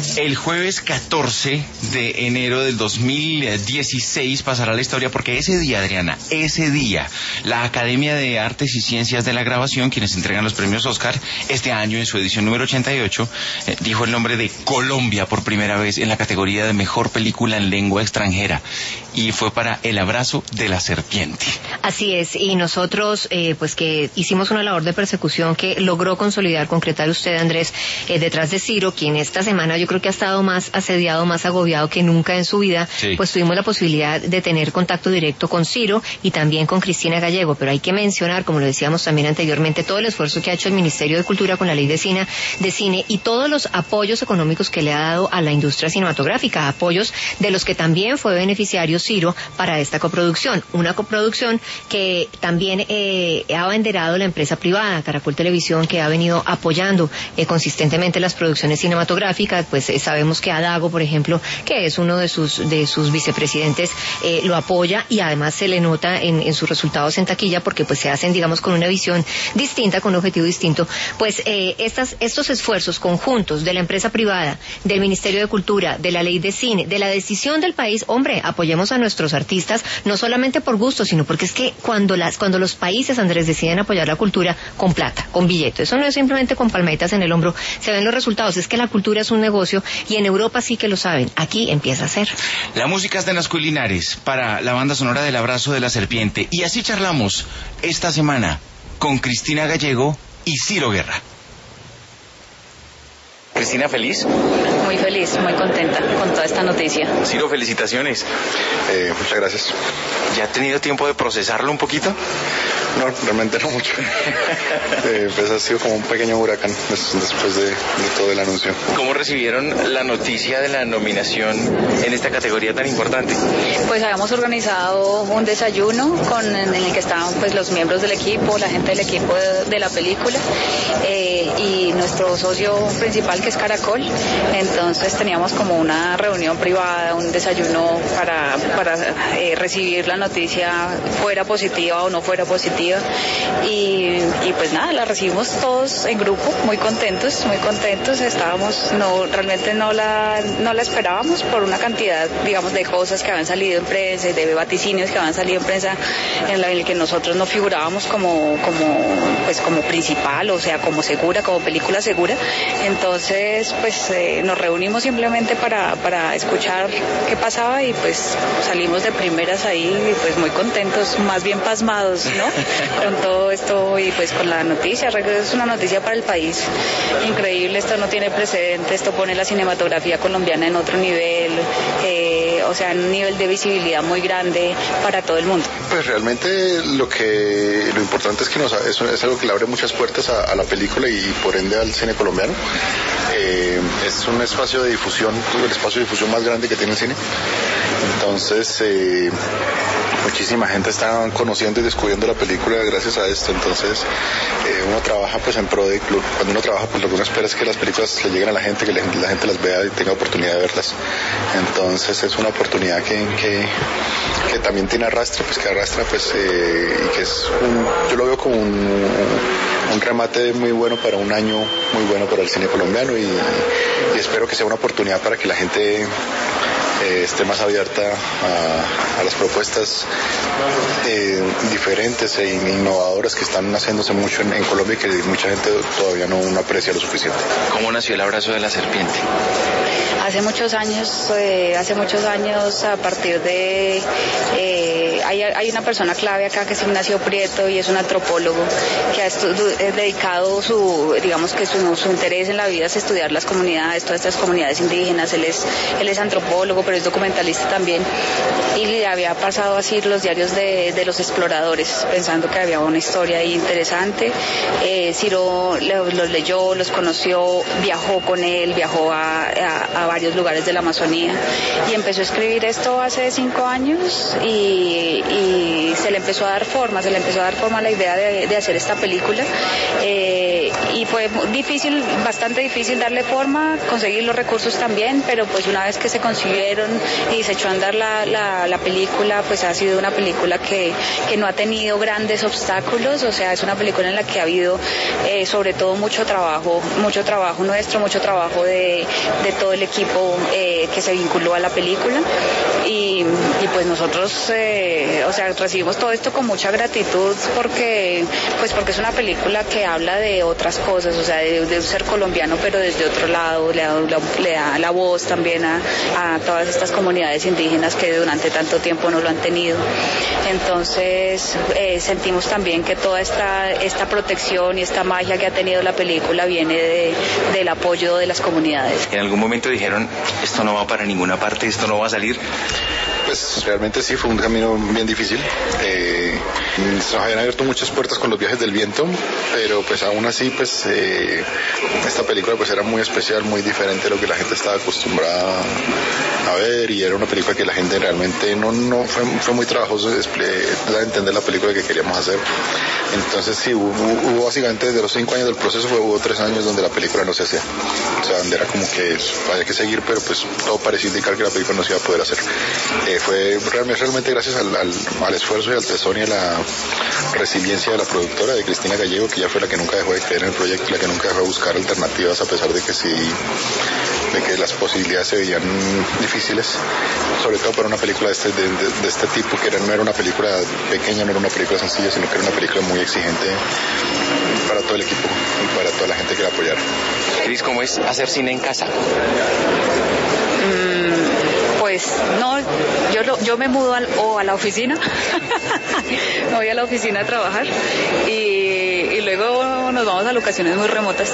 El jueves 14 de enero del 2016 pasará la historia porque ese día, Adriana, ese día, la Academia de Artes y Ciencias de la Grabación, quienes entregan los premios Oscar, este año en su edición número 88, dijo el nombre de Colombia por primera vez en la categoría de Mejor Película en Lengua Extranjera, y fue para El Abrazo de la Serpiente. Así es, y nosotros pues que hicimos una labor de persecución que logró consolidar, concretar usted, Andrés, detrás de Ciro, quien esta semana yo creo que ha estado más asediado, más agobiado que nunca en su vida. Sí. Pues tuvimos la posibilidad de tener contacto directo con Ciro y también con Cristina Gallego, pero hay que mencionar, como lo decíamos también anteriormente, todo el esfuerzo que ha hecho el Ministerio de Cultura con la Ley de Cine y todos los apoyos económicos que le ha dado a la industria cinematográfica, apoyos de los que también fue beneficiario Ciro para esta coproducción, una coproducción que también ha abanderado la empresa privada, Caracol Televisión, que ha venido apoyando consistentemente las producciones cinematográficas. Pues sabemos que Adago, por ejemplo, que es uno de sus vicepresidentes, lo apoya, y además se le nota en sus resultados en taquilla, porque pues se hacen, digamos, con una visión distinta, con un objetivo distinto. Pues estos esfuerzos conjuntos de la empresa privada, del Ministerio de Cultura, de la Ley de Cine, de la decisión del país, hombre, apoyemos a nuestros artistas, no solamente por gusto, sino porque es que cuando los países, Andrés, deciden apoyar la cultura con plata, con billetes, eso no es simplemente con palmetas en el hombro, se ven los resultados. Es que la cultura es un negocio, y en Europa sí que lo saben, aquí empieza a ser. La música es de Nazcuy Linares para la banda sonora del Abrazo de la Serpiente, y así charlamos esta semana con Cristina Gallego y Ciro Guerra. Cristina, ¿feliz? Muy feliz, muy contenta con toda esta noticia. Ciro, felicitaciones. Muchas gracias. ¿Ya ha tenido tiempo de procesarlo un poquito? No, realmente no mucho. Pues ha sido como un pequeño huracán después de todo el anuncio. ¿Cómo recibieron la noticia de la nominación en esta categoría tan importante? Pues habíamos organizado un desayuno en el que estaban pues los miembros del equipo, la gente del equipo de la película, y nuestro socio principal, que es Caracol. Entonces teníamos como una reunión privada, un desayuno para recibir la noticia, fuera positiva o no fuera positiva. Y pues nada, la recibimos todos en grupo, muy contentos. Estábamos, realmente no la esperábamos, por una cantidad, digamos, de cosas que habían salido en prensa, de vaticinios que habían salido en prensa, en el que nosotros no figurábamos como principal, o sea, como segura, como película segura. Entonces pues nos reunimos simplemente para escuchar qué pasaba, y pues salimos de primeras ahí, y pues muy contentos, más bien pasmados, ¿no? Con todo esto, y pues con la noticia. Es una noticia para el país increíble, esto no tiene precedente, esto pone la cinematografía colombiana en otro nivel, o sea, un nivel de visibilidad muy grande para todo el mundo. Pues realmente lo importante es que es algo que le abre muchas puertas a la película y por ende al cine colombiano. Es un espacio de difusión, el espacio de difusión más grande que tiene el cine. Entonces muchísima gente está conociendo y descubriendo la película gracias a esto. Entonces uno trabaja pues en pro de, cuando uno trabaja, pues lo que uno espera es que las películas le lleguen a la gente, que la gente las vea y tenga oportunidad de verlas. Entonces es una oportunidad que también tiene arrastre, pues que arrastra, pues y que es yo lo veo como un remate muy bueno para un año muy bueno para el cine colombiano, y espero que sea una oportunidad para que la gente esté más abierta a las propuestas diferentes e innovadoras que están haciéndose mucho en Colombia, y que mucha gente todavía no aprecia lo suficiente. ¿Cómo nació El Abrazo de la Serpiente? Hace muchos años, a partir de hay una persona clave acá, que es Ignacio Prieto, y es un antropólogo que ha dedicado su interés en la vida es estudiar las comunidades, todas estas comunidades indígenas. Él es antropólogo, pero es documentalista también, y le había pasado así los diarios de los exploradores, pensando que había una historia ahí interesante. Ciro los leyó, los conoció, viajó con él, viajó a varios lugares de la Amazonía, y empezó a escribir esto hace 5 años, y se le empezó a dar forma a la idea de hacer esta película, y fue bastante difícil darle forma, conseguir los recursos también, pero pues una vez que se consiguieron dieron y se echó a andar la película, pues ha sido una película que no ha tenido grandes obstáculos, o sea, es una película en la que ha habido sobre todo mucho trabajo nuestro, mucho trabajo de todo el equipo que se vinculó a la película y pues nosotros o sea, recibimos todo esto con mucha gratitud porque es una película que habla de otras cosas, o sea, de un ser colombiano pero desde otro lado, le da la voz también a todas estas comunidades indígenas que durante tanto tiempo no lo han tenido. Entonces sentimos también que toda esta protección y esta magia que ha tenido la película viene del apoyo de las comunidades. ¿En algún momento dijeron, esto no va para ninguna parte, esto no va a salir? Pues realmente sí, fue un camino bien difícil. Se nos habían abierto muchas puertas con los viajes del viento, pero pues aún así pues esta película pues era muy especial, muy diferente a lo que la gente estaba acostumbrada a ver, y era una película que la gente realmente no fue muy trabajoso entender la película que queríamos hacer. Entonces sí, hubo básicamente desde los 5 años del proceso hubo 3 años donde la película no se hacía, o sea, donde era como que había que seguir, pero pues todo parecía indicar que la película no se iba a poder hacer. Fue realmente gracias al esfuerzo y al tesón y a la resiliencia de la productora, de Cristina Gallego, que ella fue la que nunca dejó de creer en el proyecto, la que nunca dejó de buscar alternativas a pesar de que las posibilidades se veían difíciles, sobre todo para una película de este tipo, que no era una película pequeña, no era una película sencilla, sino que era una película muy exigente para todo el equipo y para toda la gente que la apoyara. Cris, ¿cómo es hacer cine en casa? Pues no, yo me mudo a la oficina, me voy a la oficina a trabajar y luego nos vamos a locaciones muy remotas.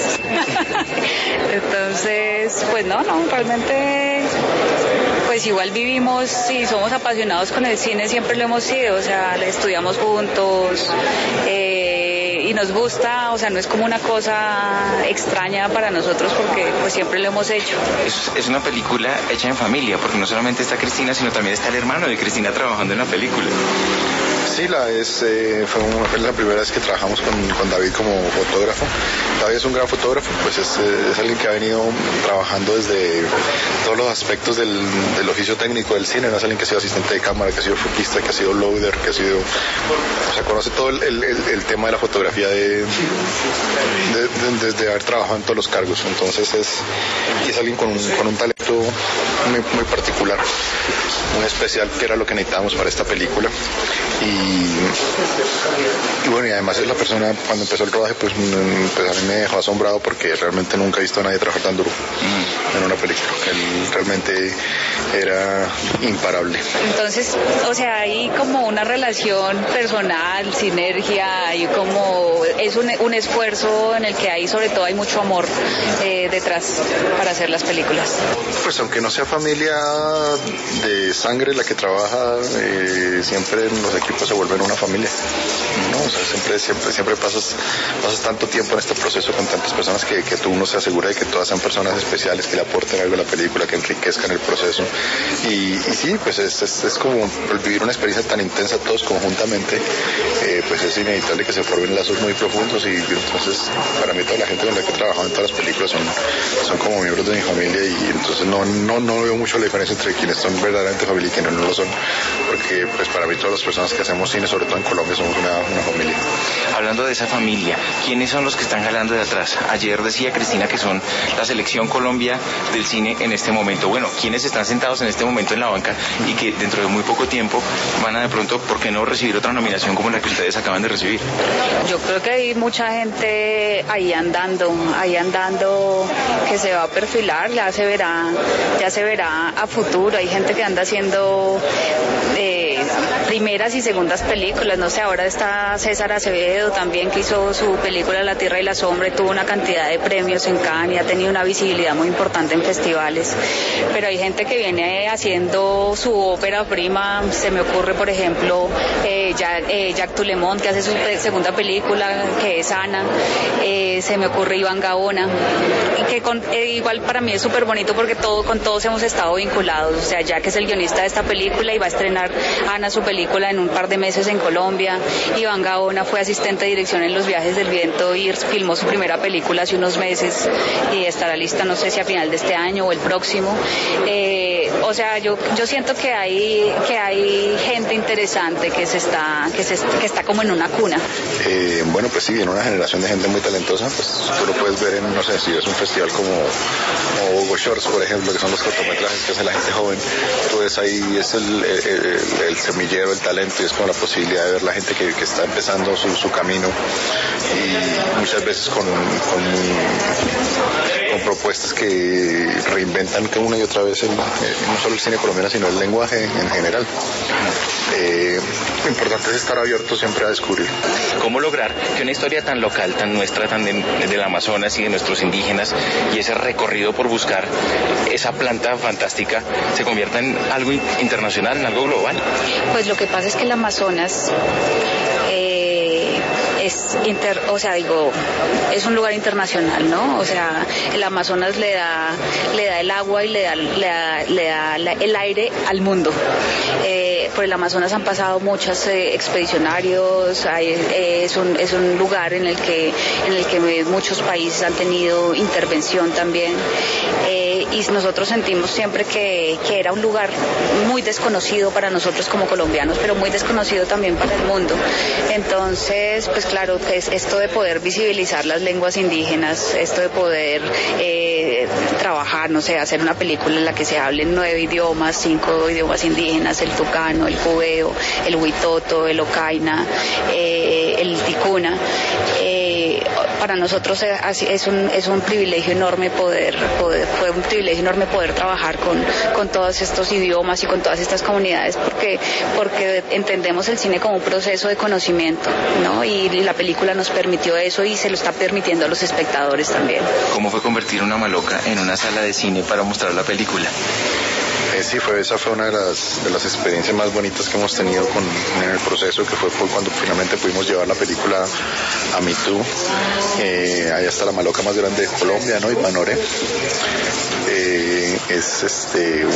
Entonces, pues no, realmente pues igual vivimos y somos apasionados con el cine, siempre lo hemos sido, o sea, estudiamos juntos y nos gusta, o sea, no es como una cosa extraña para nosotros porque pues siempre lo hemos hecho. Es una película hecha en familia, porque no solamente está Cristina, sino también está el hermano de Cristina trabajando en la película. Sí, fue la primera vez que trabajamos con David como fotógrafo. David es un gran fotógrafo, pues es alguien que ha venido trabajando desde todos los aspectos del oficio técnico del cine. No es alguien que ha sido asistente de cámara, que ha sido foquista, que ha sido loader, que ha sido... O sea, conoce todo el tema de la fotografía desde haber trabajado en todos los cargos. Entonces es alguien con un talento muy particular, muy especial, que era lo que necesitábamos para esta película. Y bueno, y además es la persona, cuando empezó el rodaje, pues a mí me dejó asombrado porque realmente nunca he visto a nadie trabajar tan duro en una película. Él realmente era imparable. Entonces, o sea, hay como una relación personal, sinergia, y como es un esfuerzo en el que sobre todo hay mucho amor detrás para hacer las películas. Pues aunque no sea familia de sangre la que trabaja, siempre los equipos se vuelven una familia, ¿no? O sea, siempre pasas tanto tiempo en este proceso con tantas personas que uno se asegura de que todas sean personas especiales, que le aporten algo a la película, que enriquezcan el proceso. Y sí, pues es como vivir una experiencia tan intensa todos conjuntamente, pues es inevitable que se formen lazos muy profundos, y entonces para mí toda la gente con la que he trabajado en todas las películas son como miembros de mi familia, y entonces no veo mucho la diferencia entre quienes son verdaderamente familia y quienes no lo son, porque pues para mí todas las personas que hacemos cine, sobre todo en Colombia, somos una familia. Hablando de esa familia, ¿quiénes son los que están jalando de atrás? Ayer decía Cristina que son la selección Colombia del cine en este momento. Bueno, ¿quiénes están sentados en este momento en la banca y que dentro de muy poco tiempo van a de pronto, ¿por qué no recibir otra nominación como la que ustedes acaban de recibir? Yo creo que hay mucha gente ahí andando que se va a perfilar, ya se verá a futuro. Hay gente que anda haciendo primeras y segundas películas, no sé, ahora está César Acevedo también, que hizo su película La Tierra y la Sombra y tuvo una cantidad de premios en Cannes y ha tenido una visibilidad muy importante en festivales, pero hay gente que viene haciendo su ópera prima. Se me ocurre, por ejemplo, Jacques Toulemont, que hace su segunda película, que es Ana. Se me ocurre Iván Gaona, y que igual para mí es súper bonito porque con todos hemos estado vinculados. O sea, Jack es el guionista de esta película y va a estrenar Ana su película en un par de meses en Colombia. Iván Gaona fue asistente de dirección en Los Viajes del Viento y filmó su primera película hace unos meses y estará lista no sé si a final de este año o el próximo. O sea, yo siento que hay gente interesante que está como en una cuna. Bueno, pues sí, viene una generación de gente muy talentosa, pues tú lo puedes ver en, no sé, si es un festival como Hugo Shorts, por ejemplo, que son los cortometrajes que hace la gente joven, tú ves ahí, es el semillero, el talento, y es como la posibilidad de ver la gente que está empezando su camino, y muchas veces con propuestas que reinventan una y otra vez no solo el cine colombiano, sino el lenguaje en general. Lo importante es estar abierto siempre a descubrir. ¿Cómo lograr que una historia tan local, tan nuestra, tan del Amazonas y de nuestros indígenas, y ese recorrido por buscar esa planta fantástica, se convierta en algo internacional, en algo global? Pues lo que pasa es que el Amazonas es un lugar internacional, ¿no? O sea, el Amazonas le da el agua y le da el aire al mundo. Por el Amazonas han pasado muchos expedicionarios, es un lugar en el que muchos países han tenido intervención también, y nosotros sentimos siempre que era un lugar muy desconocido para nosotros como colombianos, pero muy desconocido también para el mundo. Entonces, pues claro, es esto de poder visibilizar las lenguas indígenas, esto de poder trabajar, no sé, hacer una película en la que se hablen 9 idiomas, 5 idiomas indígenas, el tucano, el cubeo, el huitoto, el ocaina, el ticuna. Para nosotros es un privilegio enorme poder trabajar con todos estos idiomas y con todas estas comunidades, porque entendemos el cine como un proceso de conocimiento, ¿no? Y la película nos permitió eso y se lo está permitiendo a los espectadores también. ¿Cómo fue convertir una maloca en una sala de cine para mostrar la película? Sí, esa fue una de las experiencias más bonitas que hemos tenido en el proceso, que fue cuando finalmente pudimos llevar la película a Mitú. Allá está la maloca más grande de Colombia, ¿no? Ipanore. Es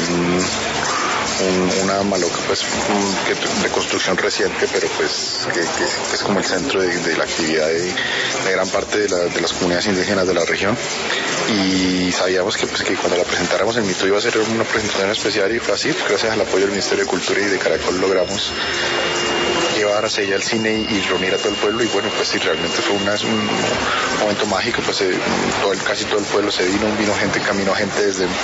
una maloca pues de construcción reciente, pero pues que es como el centro de la actividad de gran parte de las comunidades indígenas de la región, y sabíamos que cuando la presentáramos en Mitú iba a ser una presentación especial, y fue así. Gracias al apoyo del Ministerio de Cultura y de Caracol logramos llevar hacia allá al cine y reunir a todo el pueblo, y bueno, pues sí, realmente fue un momento mágico. Pues casi todo el pueblo se vino gente, caminó gente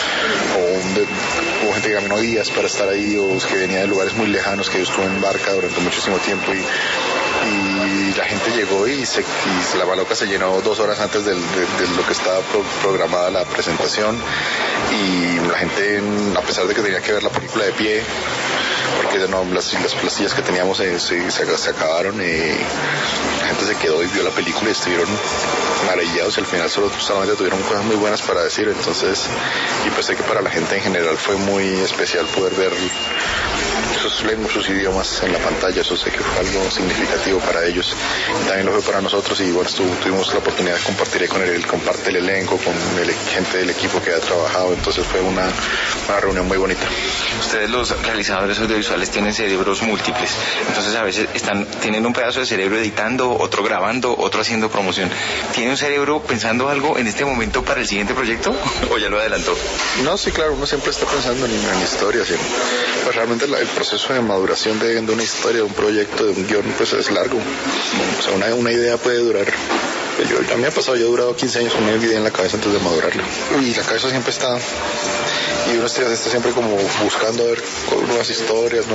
hubo gente que caminó días para estar ahí, o que venía de lugares muy lejanos, que estuvo en barca durante muchísimo tiempo, y la gente llegó y la maloca se llenó 2 horas antes de lo que estaba programada la presentación, y la gente, a pesar de que tenía que ver la película de pie, porque las sillas que teníamos se acabaron, la gente se quedó y vio la película y estuvieron maravillados, y al final solamente tuvieron cosas muy buenas para decir. Entonces, y pues sé que para la gente en general fue muy especial poder ver sus idiomas en la pantalla. Eso sé que fue algo significativo para ellos, y también lo fue para nosotros. Y bueno, tuvimos la oportunidad de compartir con el elenco, con gente del equipo que ha trabajado. Entonces fue una reunión muy bonita. Ustedes, los realizadores audiovisuales, tienen cerebros múltiples, entonces a veces tienen un pedazo de cerebro editando, otro grabando, otro haciendo promoción. ¿Tiene un cerebro pensando algo en este momento para el siguiente proyecto o ya lo adelantó? No, sí, claro, uno siempre está pensando en historias. Pues realmente el proceso de maduración de una historia, de un proyecto, de un guión, pues es largo. O sea, una idea puede durar. A mí me ha pasado, yo he durado 15 años con una idea en la cabeza antes de madurarla. Y la cabeza siempre está, y uno está siempre como buscando a ver nuevas historias,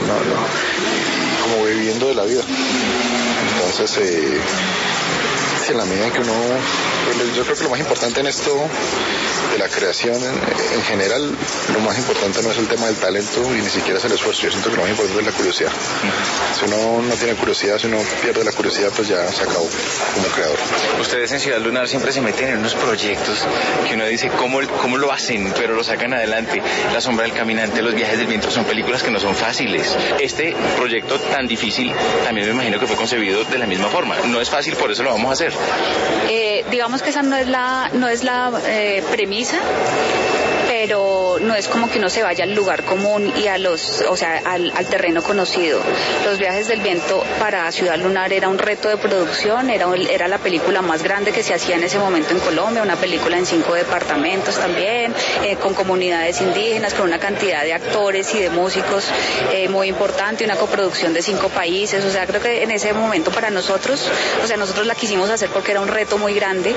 y como viviendo de la vida. Entonces, en la medida en que yo creo que lo más importante en esto de la creación en general, lo más importante no es el tema del talento y ni siquiera es el esfuerzo. Yo siento que lo más importante es la curiosidad. Si uno no tiene curiosidad, si uno pierde la curiosidad, pues ya se acabó como creador. Ustedes en Ciudad Lunar siempre se meten en unos proyectos que uno dice cómo lo hacen, pero lo sacan adelante. La sombra del caminante, Los viajes del viento, son películas que no son fáciles. Este proyecto tan difícil también me imagino que fue concebido de la misma forma. No es fácil, por eso lo vamos a hacer. Digamos que esa no es la premisa, pero no es como que uno se vaya al lugar común y al terreno conocido. Los Viajes del Viento para Ciudad Lunar era un reto de producción, era la película más grande que se hacía en ese momento en Colombia, una película en 5 departamentos también, con comunidades indígenas, con una cantidad de actores y de músicos muy importante, una coproducción de 5 países, o sea, creo que en ese momento para nosotros, nosotros la quisimos hacer porque era un reto muy grande,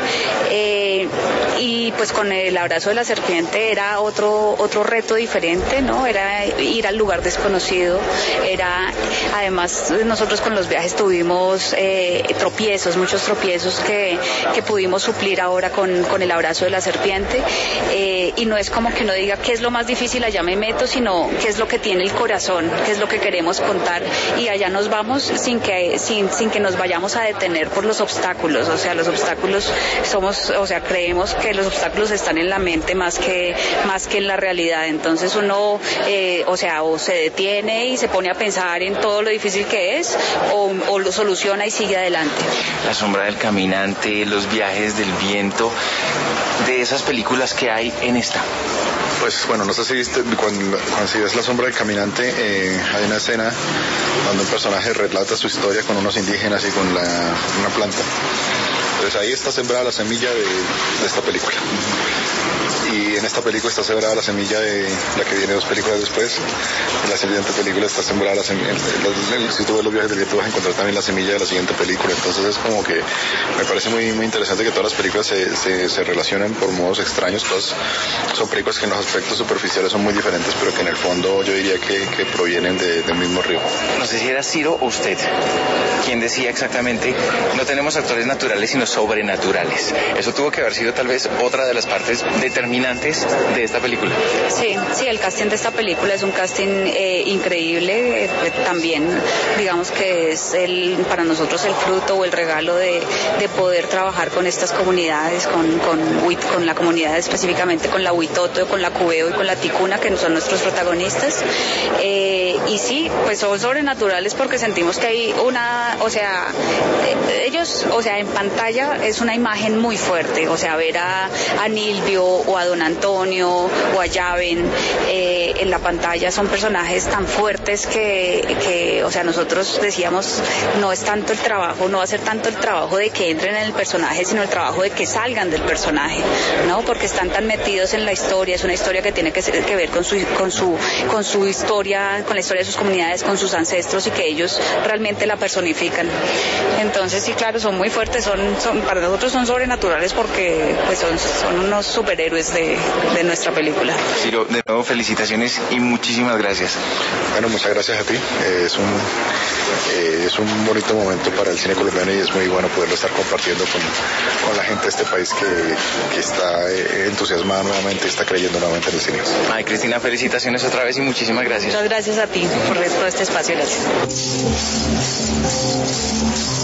y pues con El Abrazo de la Serpiente era otro reto diferente, ¿no? Era ir al lugar desconocido, además nosotros con los viajes tuvimos muchos tropiezos que pudimos suplir ahora con El Abrazo de la Serpiente, y no es como que uno diga qué es lo más difícil, allá me meto, sino qué es lo que tiene el corazón, qué es lo que queremos contar, y allá nos vamos sin que nos vayamos a detener por los obstáculos, los obstáculos creemos que los obstáculos están en la mente más que en la realidad, entonces uno o se detiene y se pone a pensar en todo lo difícil que es, o lo soluciona y sigue adelante. La sombra del caminante, Los Viajes del Viento, de esas películas que hay en esta. Pues bueno, no sé si viste, cuando si ves La Sombra del Caminante, hay una escena donde un personaje relata su historia con unos indígenas y con una planta. Entonces ahí está sembrada la semilla de esta película. Y en esta película está sembrada la semilla de la que viene 2 películas después. En la siguiente película está sembrada la semilla. Si tú ves Los Viajes del Viento vas a encontrar también la semilla de la siguiente película. Entonces es como que me parece muy, muy interesante que todas las películas se relacionen por modos extraños. Todas son películas que en los aspectos superficiales son muy diferentes, pero que en el fondo yo diría que provienen del mismo río. No sé si era Ciro o usted quien decía exactamente, no tenemos actores naturales sino sobrenaturales. Eso tuvo que haber sido tal vez otra de las partes determinantes de esta película. Sí, el casting de esta película es un casting increíble, también digamos que es para nosotros el fruto o el regalo de poder trabajar con estas comunidades, con la comunidad específicamente, con la Huitoto, con la Cubeo y con la Ticuna, que son nuestros protagonistas, y sí, pues son sobrenaturales porque sentimos que hay ellos, en pantalla es una imagen muy fuerte, ver a Nilvio o a Don Antonio o a Yaven en la pantalla son personajes tan fuertes que nosotros decíamos no es tanto el trabajo, no va a ser tanto el trabajo de que entren en el personaje, sino el trabajo de que salgan del personaje, ¿no? Porque están tan metidos en la historia, es una historia que tiene que ver con su historia, con la historia de sus comunidades, con sus ancestros, y que ellos realmente la personifican. Entonces sí, claro, son muy fuertes, para nosotros son sobrenaturales porque pues son unos superhéroes de nuestra película. Ciro, de nuevo felicitaciones y muchísimas gracias. Bueno, muchas gracias a ti. Es un bonito momento para el cine colombiano y es muy bueno poderlo estar compartiendo con la gente de este país que está entusiasmada nuevamente y está creyendo nuevamente en el cine. Ay, Cristina, felicitaciones otra vez y muchísimas gracias. Muchas gracias a ti por este espacio. Gracias.